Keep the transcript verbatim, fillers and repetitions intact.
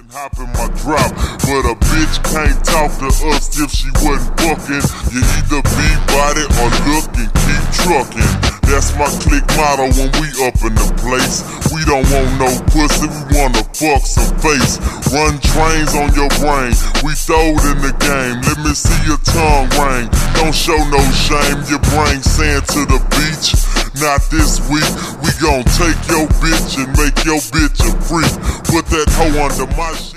Hop in my drop, but a bitch can't talk to us if she wasn't fucking. You either be body or look and keep trucking. That's my click motto when we up in the place. We don't want no pussy, we wanna fuck some face. Run trains on your brain, we throw it in the game. Let me see your tongue ring, don't show no shame. You bring sand to the beach, not this week. We gon' take your bitch and make your bitch a freak. Put that hoe under my shit.